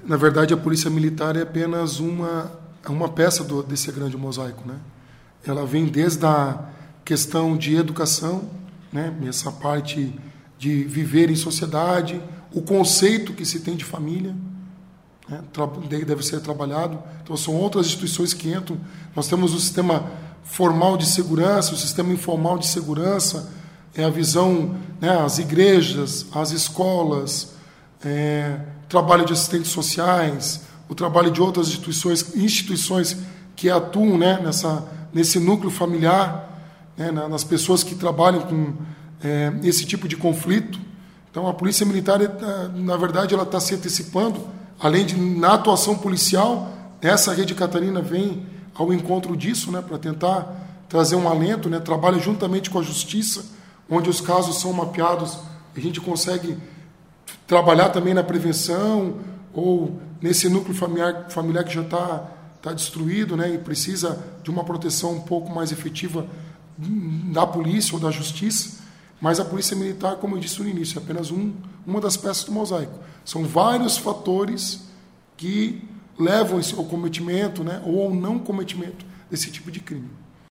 Na verdade, a Polícia Militar é apenas uma peça desse grande mosaico, né? Ela vem desde a questão de educação, né? Essa parte de viver em sociedade, o conceito que se tem de família, né? Deve ser trabalhado. Então, são outras instituições que entram. Nós temos o sistema formal de segurança, o sistema informal de segurança, a visão, né? As igrejas, as escolas, trabalho de assistentes sociais, o trabalho de outras instituições que atuam, né? Nesse núcleo familiar, né? Nas pessoas que trabalham com esse tipo de conflito. Então, a Polícia Militar, na verdade, ela está se antecipando, além de na atuação policial, essa Rede Catarina vem ao encontro disso, né? Para tentar trazer um alento, né? Trabalha juntamente com a Justiça, onde os casos são mapeados, a gente consegue trabalhar também na prevenção ou nesse núcleo familiar que já está destruído, né? E precisa de uma proteção um pouco mais efetiva da polícia ou da justiça. Mas a Polícia Militar, como eu disse no início, é apenas uma das peças do mosaico. São vários fatores que levam ao cometimento, né, ou ao não cometimento desse tipo de crime.